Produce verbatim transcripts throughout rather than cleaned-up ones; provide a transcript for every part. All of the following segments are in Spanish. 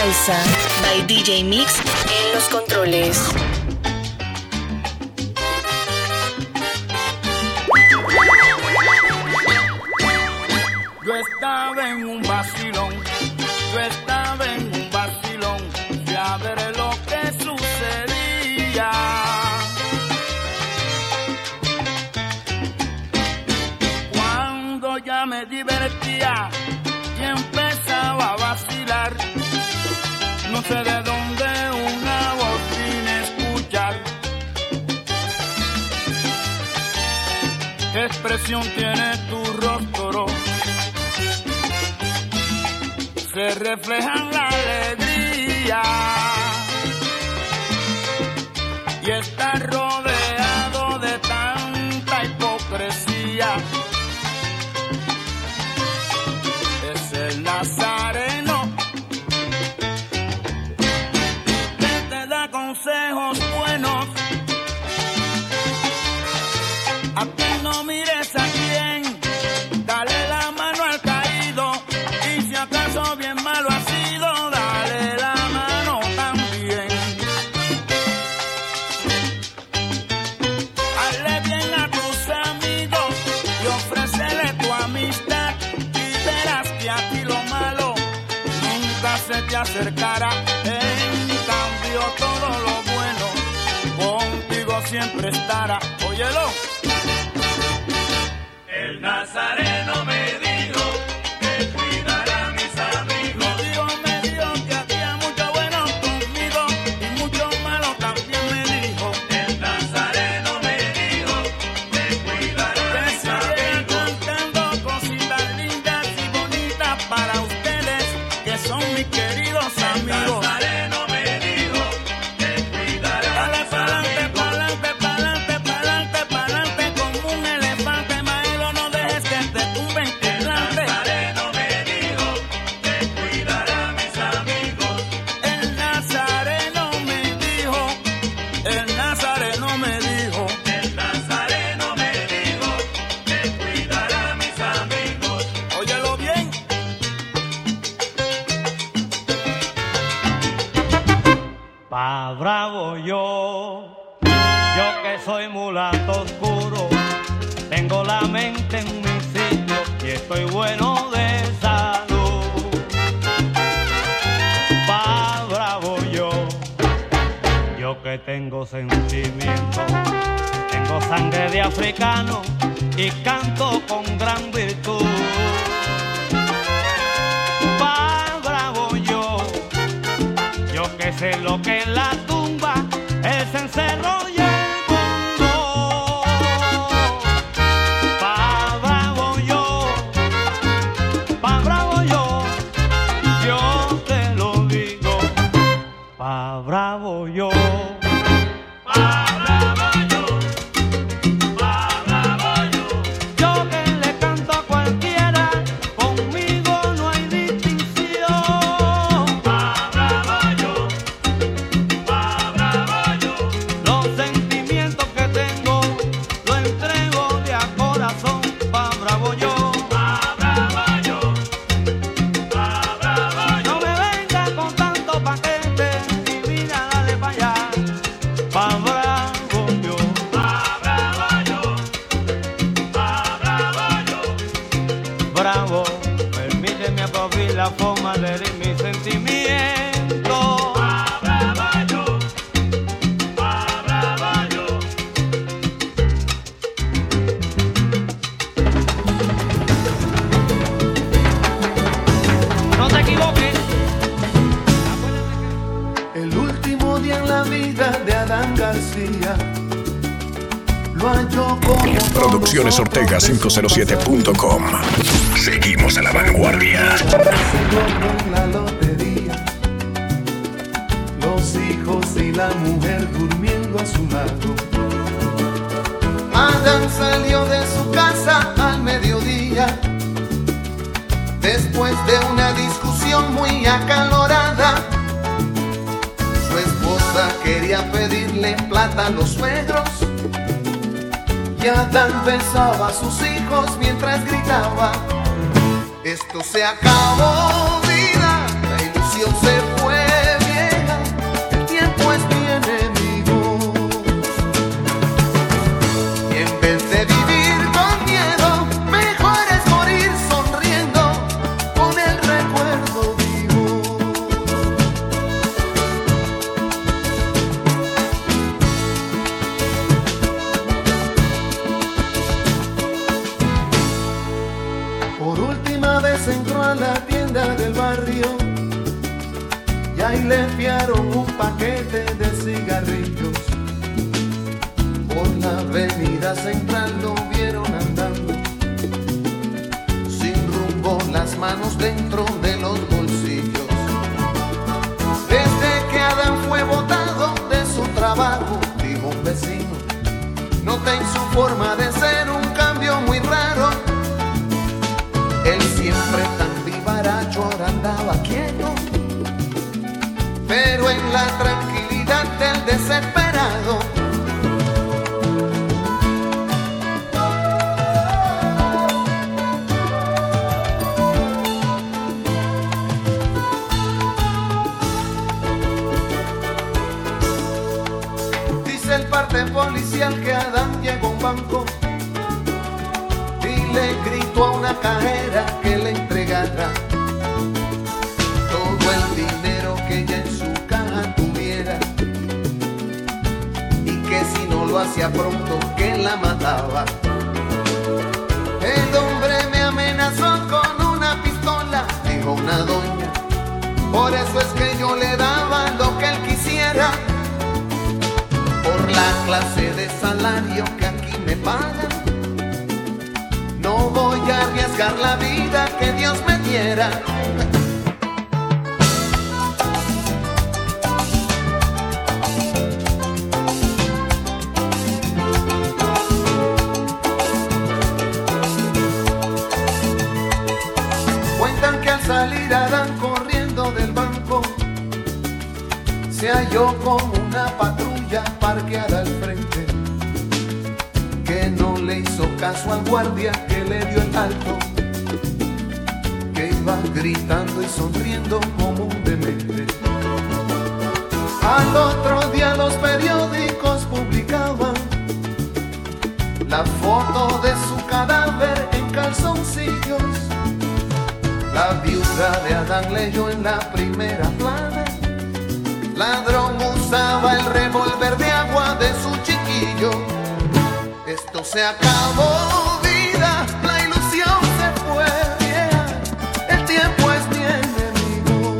Salsa by D J Mix en los controles. Yo estaba en un vacilón, yo estaba en un vacilón, fui a ver lo que sucedía. Cuando ya me divertía y empezaba a vacilar, no sé de dónde una voz vine escuchar. ¿Qué expresión tiene tu rostro? Se refleja en la alegría y está rodeado de tanta hipocresía. Es el Nazareno que te da consejos buenos. A ti no mires a quién, dale la mano al caído. Y si acaso bien malo ha sido, dale la mano también. Hazle bien a tus amigos y ofrécele tu amistad. Y verás que a ti lo malo nunca se te acercará. En cambio todo lo bueno contigo siempre estará. Óyelo. El Nazareno me dijo que cuidara a mis amigos. Me dijo, me dijo que hacía mucho bueno conmigo y mucho malo también me dijo. El Nazareno me dijo que cuidara a mis amigos. Que cantando cositas lindas y bonitas para ustedes que son mis queridos amigos. El Nazareno me dijo que cuidara a mis amigos. Pa'lante, pa'lante, pa'lante, pa'lante como un elefante. Pa' bravo yo, yo que soy mulato oscuro, tengo la mente en mi sitio y estoy bueno de salud. Pa' bravo yo, yo que tengo sentimiento, tengo sangre de africano y canto con gran virtud. Pa' bravo yo, yo que sé lo que en la tumba es encerro y el mundo. Pa' bravo yo, pa' bravo yo, yo te lo digo. Pa' bravo yo. La forma de herir mis sentimientos. Pa' bravo yo, pa' bravo yo. No te equivoques. El último día en la vida de Adán García lo halló como Producciones Ortega cinco cero siete punto com. Seguimos a la vanguardia. La lotería, los hijos y la mujer durmiendo a su lado. Adán salió de su casa al mediodía, después de una discusión muy acalorada. Su esposa quería pedirle plata a los suegros y Adán besaba a sus hijos mientras gritaba: esto se acabó, vida, la ilusión se fue. Una vez entró a la tienda del barrio y ahí le enviaron un paquete de cigarrillos. Por la avenida central lo vieron andando, sin rumbo, las manos dentro de los bolsillos. Desde que Adán fue botado de su trabajo, dijo un vecino, noté en su forma de ser un cambio muy raro. Él siempre tan vivaracho ahora andaba quieto, pero en la tranquilidad del desesperado. Dice el parte policial que Adán llegó a un banco y le gritó a una cajera que le entregara todo el dinero que ella en su caja tuviera, y que si no lo hacía pronto que la mataba. El hombre me amenazó con una pistola, dijo una doña, por eso es que yo le daba lo que él quisiera. Por la clase de salario que aquí me pagan, no voy a arriesgar la vida que Dios me diera. Cuentan que al salir Adán corriendo del banco, se halló con una patrulla parqueada al frente, que no le hizo caso al guardia que le dio el alto, que iba gritando y sonriendo como un demente. Al otro día los periódicos publicaban la foto de su cadáver en calzoncillos. La viuda de Adán leyó en la primera plana, ladrón usaba el revólver de agua de su chiquillo. Esto se acabó, vida, la ilusión se fue, vieja, el tiempo es mi enemigo.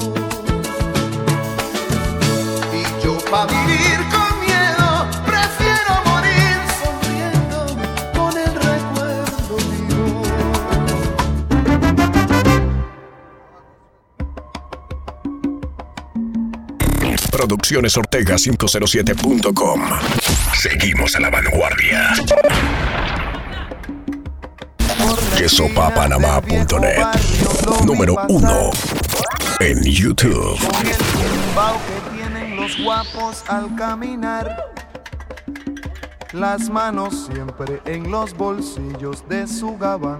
Y yo pa' vivir con miedo, prefiero morir sonriendo con el recuerdo vivo. Producciones Ortega quinientos siete punto com. Seguimos a la vanguardia. quesopapanamá punto net. Número uno en YouTube. Con el tumbao que tienen los guapos al caminar, las manos siempre en los bolsillos de su gabán,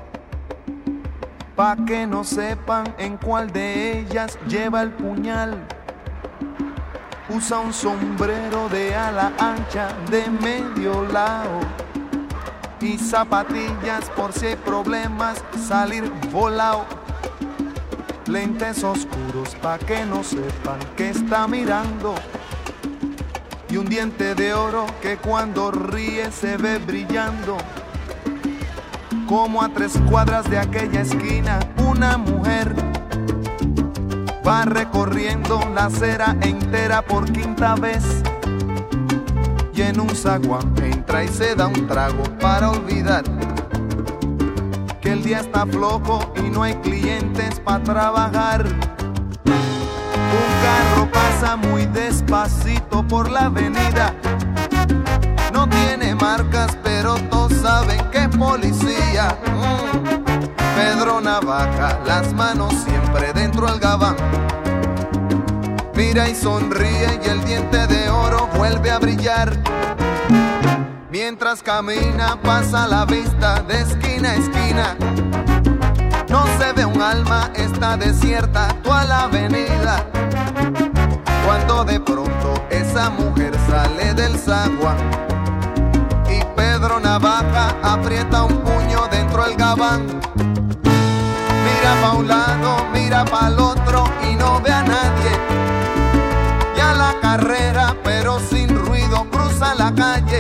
pa' que no sepan en cuál de ellas lleva el puñal. Usa un sombrero de ala ancha de medio lado y zapatillas por si hay problemas salir volado. Lentes oscuros pa' que no sepan que está mirando, y un diente de oro que cuando ríe se ve brillando. Como a tres cuadras de aquella esquina una mujer va recorriendo la acera entera por quinta vez, y en un zaguán entra y se da un trago para olvidar que el día está flojo y no hay clientes para trabajar. Un carro pasa muy despacito por la avenida, no tiene marcas pero todos saben que es policía. mm. Pedro Navaja, las manos siempre dentro del gabán, mira y sonríe y el diente de oro vuelve a brillar. Mientras camina pasa la vista de esquina a esquina, no se ve un alma, está desierta toda la avenida. Cuando de pronto esa mujer sale del zaguán y Pedro Navaja aprieta un puño dentro del gabán. Mira pa' un lado, mira pa' el otro y no ve a nadie. Y a la carrera, pero sin ruido, cruza la calle.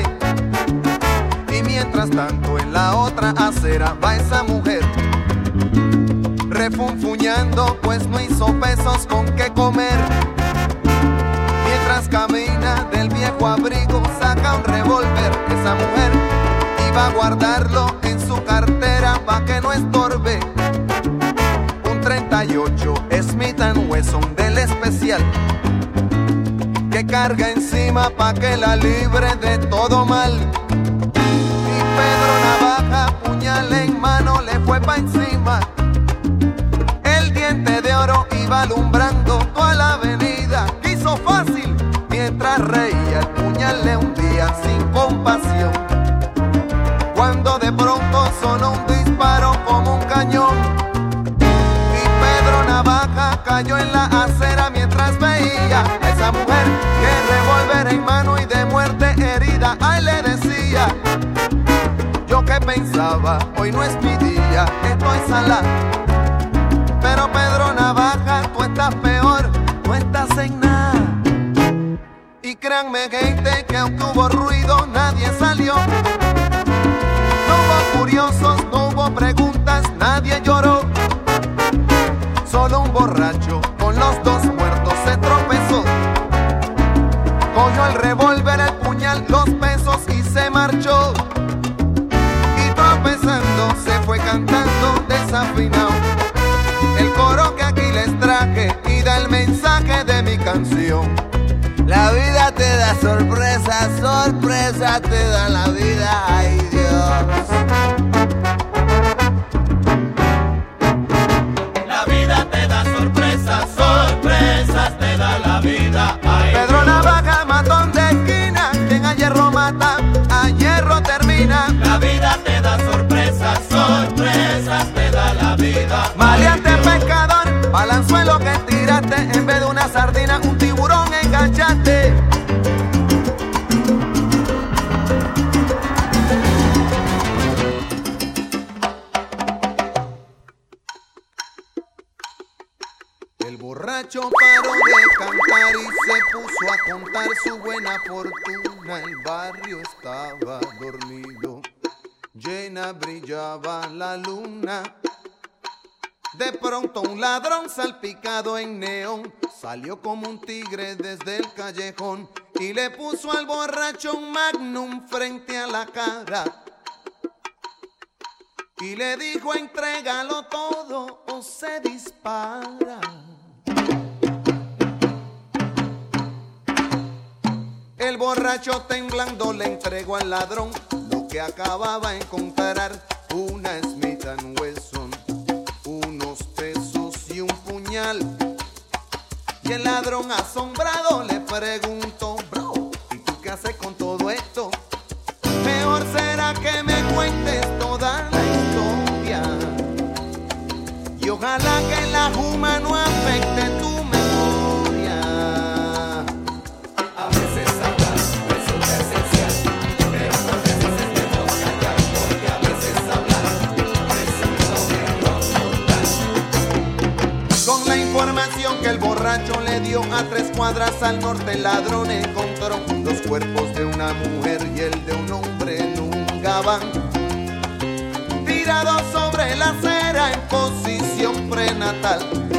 Y mientras tanto en la otra acera va esa mujer refunfuñando pues no hizo pesos con qué comer. Mientras camina del viejo abrigo saca un revólver. Esa mujer iba a guardarlo en su cartera pa' que no estorbe. Un treinta y ocho Smith and Wesson del especial que carga encima pa' que la libre de todo mal. Y Pedro Navaja, puñal en mano, le fue pa' encima. El diente de oro iba alumbrando toda la avenida. Quiso fácil, mientras reía el puñal le hundía sin compasión. Cuando de pronto sonó un disparo como un cañón y Pedro Navaja cayó en la acera mientras veía a esa mujer que revólver en mano y de muerte herida. Ay, le decía, yo que pensaba, hoy no es mi día, estoy sala. Pero Pedro Navaja, tú estás peor, tú estás en nada. Y créanme gente que aunque hubo ruido nadie salió. No hubo curiosos, no hubo preguntas, nadie lloró. Solo un borracho con los dos muertos se tropezó. Cogió el revólver, el puñal, los pesos y se marchó. Y tropezando se fue cantando desafinado el coro que aquí les traje y da el mensaje de mi canción. La vida te da sorpresa, sorpresa te da la vida, ay Dios. La vida te da sorpresas, sorpresas te da la vida, ay Pedro Dios. Navaja, matón de esquina, quien a hierro mata, a hierro termina. La vida te da sorpresas, sorpresas te da la vida. Maleante pescador, balanzuelo que tiraste, en vez de una sardina, un tiburón enganchaste. El borracho paró de cantar y se puso a contar su buena fortuna. El barrio estaba dormido, llena brillaba la luna. De pronto un ladrón salpicado en neón salió como un tigre desde el callejón y le puso al borracho un magnum frente a la cara y le dijo: entrégalo todo o se dispara. El borracho temblando le entregó al ladrón lo que acababa de encontrar: una Smith and Wesson, unos pesos y un puñal. Y el ladrón asombrado le preguntó: bro, ¿y tú qué haces con todo esto? Mejor será que me cuentes toda la historia y ojalá que la juma no afecte tu memoria. A veces hablar resulta esencial, pero a veces es mejor callar, porque a veces hablar resulta mejor mortal. Con la información que el borracho le dio, a tres cuadras al norte el ladrón encontró los cuerpos de una mujer y el de un hombre en un gabán, tirados sobre la acera en posición prenatal.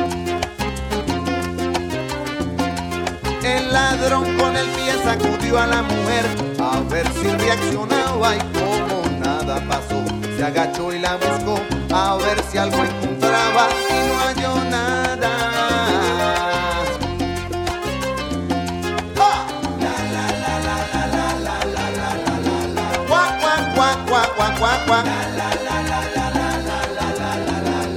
El ladrón con el pie sacudió a la mujer a ver si reaccionaba y como nada pasó, se agachó y la buscó a ver si algo encontraba y no halló nada. ¡Oh! La la la la la la la la la la la la. Cuac cuac cuac cuac cuac cuac cuac. La la la la la la la la la la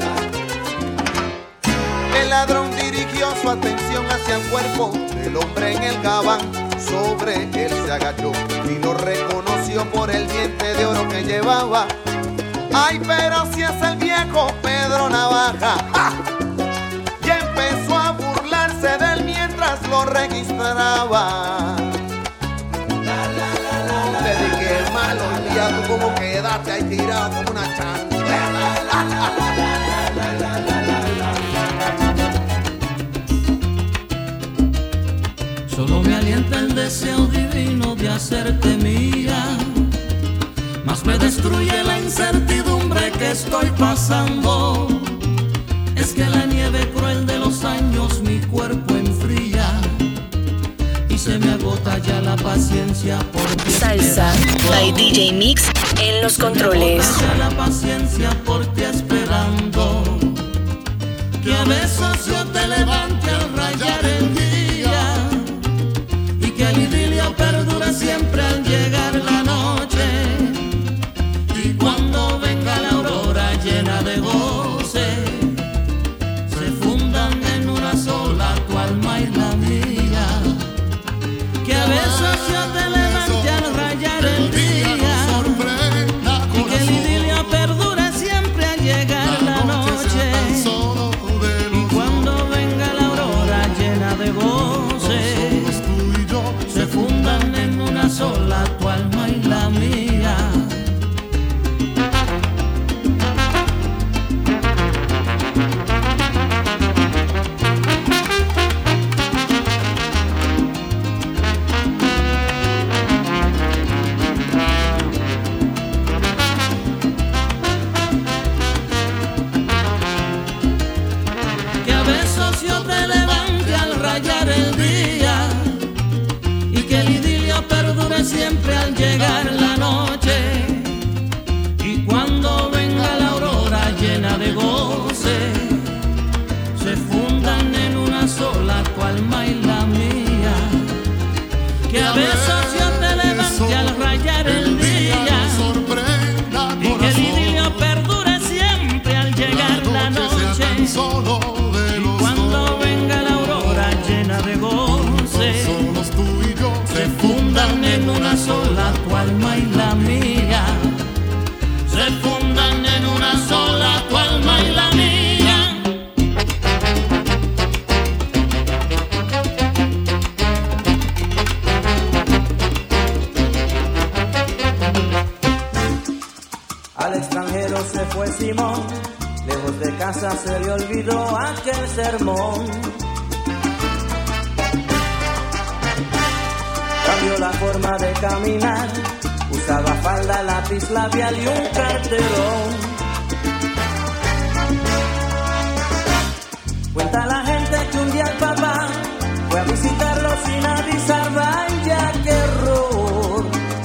la. El ladrón dirigió su atención hacia el cuerpo del hombre en el gabán. Sobre él se agachó y lo reconoció por el diente de oro que llevaba. Ay, pero si es el viejo Pedro Navaja. ¡Ja! Y empezó a burlarse de él mientras lo registraba. La, la, la, la, la, le dije, hermano, el día tú como quedaste ahí tirado como una chancleta. La, la, la, la, la, la, la, la, la. Solo me alienta el deseo divino de hacerte mía, mas me destruye la incertidumbre que estoy pasando. Es que la nieve cruel de los años mi cuerpo enfría y se me agota ya la paciencia por ti. Salsa by D J Mix en los controles. Se me agota ya la paciencia por ti esperando que a besos yo te levante al rayar el día y que el idilio perdure siempre al llegar la noche. Y cuando venga la aurora llena de goce, se fundan en una sola tu alma y la mía. Que a besos yo te levante al rayar el día y que el idilio perdure siempre al llegar la noche. Y cuando venga la aurora llena de goce, se fundan en una sola tu alma y la mía. Que a besos yo te levante al rayar el día y que el idilio perdure siempre al llegar la noche. Y cuando venga la aurora llena de goce, se fundan en una sola tu alma y la mía. Que a besos yo te levante al rayar el día y que el idilio perdure siempre al llegar la noche. Y cuando venga la aurora llena de goce, se fundan en una sola tu alma y la mía. Se fundan en una sola tu alma y la mía. Al extranjero se fue Simón, lejos de casa se le olvidó aquel sermón. Cambió la forma de caminar, usaba falda, lápiz labial y un carterón. Cuenta la gente que un día el papá fue a visitarlo sin avisar, vaya qué error.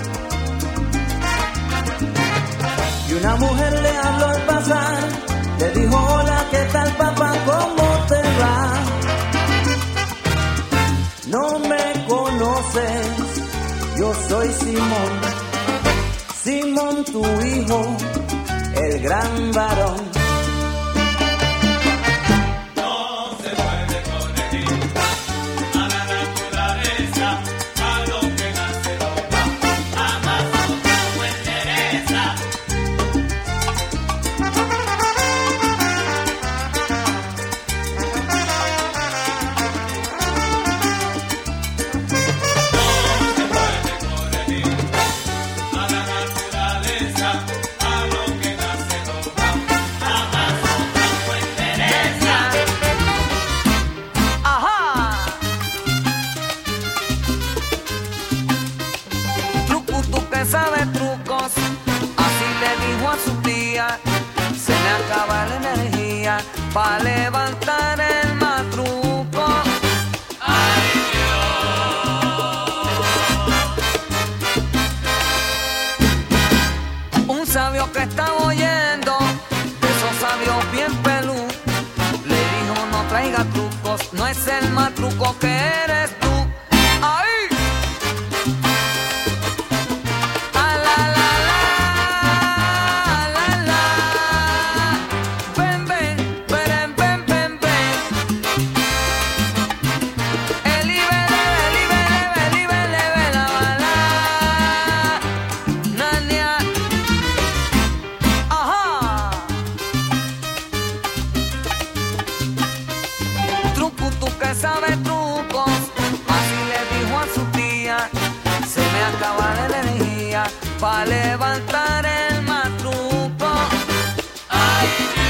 Y una mujer le habló al pasar, le dijo: hola, ¿qué tal papá? ¿Cómo te va? No me conoces, yo soy Simón, Simón tu hijo, el gran varón. Sabe trucos, así le dijo a su tía: se me acaba la energía para levantar el matruco. ¡Ay, Dios! Un sabio que estaba oyendo, de esos sabios bien pelú, le dijo: no traiga trucos, no es el matruco que eres tú. ¡Ay! Sabe trucos, así le dijo a su tía: se me acaba la energía para levantar el matruco. ¡Ay,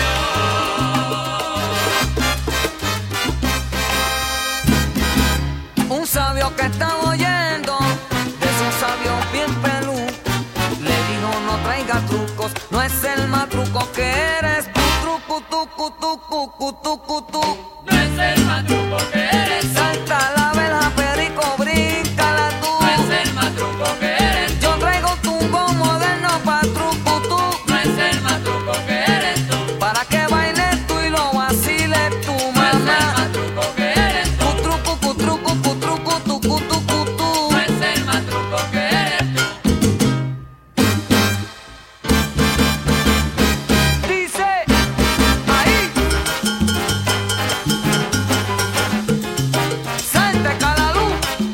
Dios! Un sabio que estaba oyendo, de esos sabios bien pelú, le dijo: no traiga trucos, no es el matruco que eres tu truco. tucu, tucu, tucu, tucu, tucu. No es el matruco que eres. Salta la verja, perico, bríncala tú. No es el matruco que eres. Yo traigo tumbo moderno pa' truco tú. No es el matruco que eres tú. Para que bailes tú y lo vaciles tu No es mamá. el matruco que eres tú. Cutrucu, cutrucu, cutrucu, tucu, tucu, tú. No es el matruco que eres tú. Dice ahí. Salte Calalú.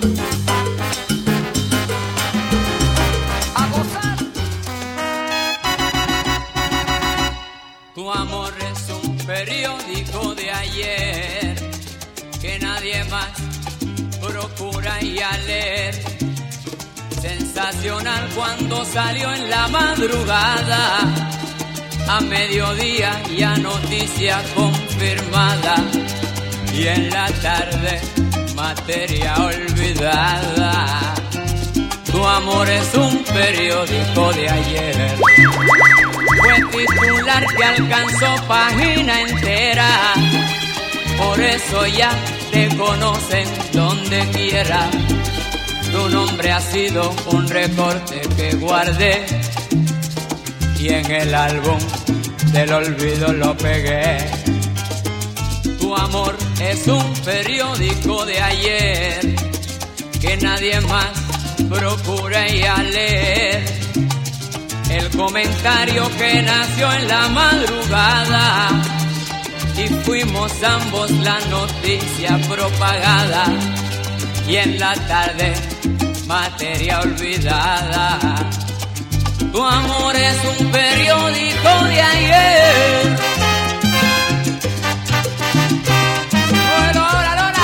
A gozar. Tu amor es un periódico de ayer que nadie más procura y a leer. Sensacional cuando salió en la madrugada, a mediodía ya noticia confirmada, y en la tarde materia olvidada. Tu amor es un periódico de ayer. Fue titular que alcanzó página entera. Por eso ya te conocen donde quiera. Tu nombre ha sido un recorte que guardé y en el álbum del olvido lo pegué. Tu amor es un periódico de ayer que nadie más procura ir a leer. El comentario que nació en la madrugada y fuimos ambos la noticia propagada, y en la tarde materia olvidada. Tu amor es un periódico de ayer. Bueno, ahora, ahora.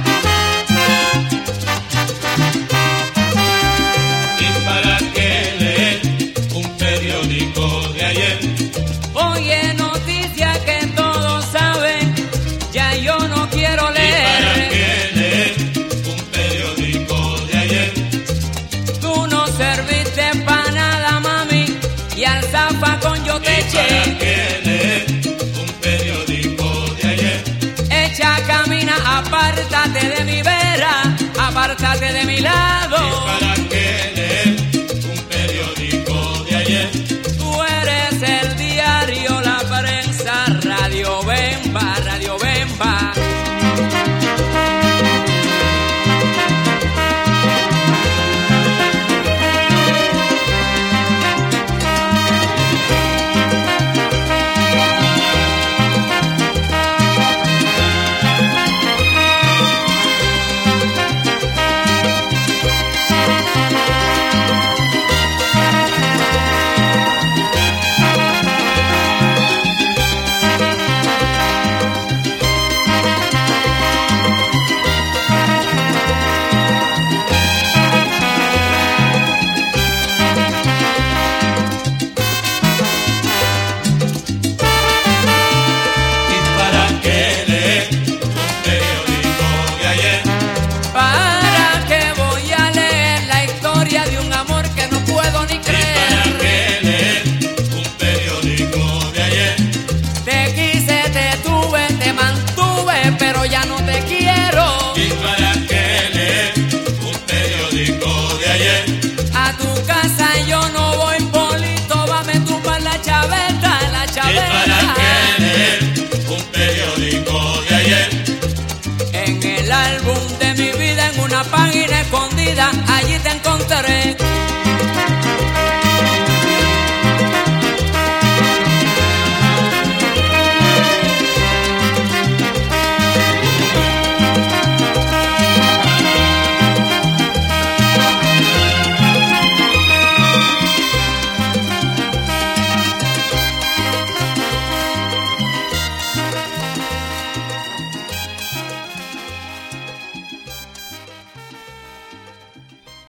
¿Y para qué leer un periódico de ayer? Oye, noticia que todos saben, ya yo no quiero ¿Y para leer. qué leer un periódico de ayer? Tú no serviste pa' nada, mami, y al zafacón yo te ¿Y para eché. qué leer un periódico de ayer? Echa, camina, apártate de mi vera, apártate de mi lado. ¿Y para qué leer un periódico de ayer? Tú eres el diario, la prensa, Radio Bemba, Radio Bemba. ¿Y para qué leer un periódico de ayer? ¿Para qué voy a leer la historia de un amor que no puedo ni ¿Y para creer? qué leer un periódico de ayer? Te quise, te tuve, te mantuve, pero ya no te quiero. ¿Y para qué leer un periódico de ayer? A tu casa yo no voy, Polito, va me tumbar la chaveta, la ¿Y para chaveta. qué leer un periódico de ayer? En el álbum de mi vida, en una página escondida,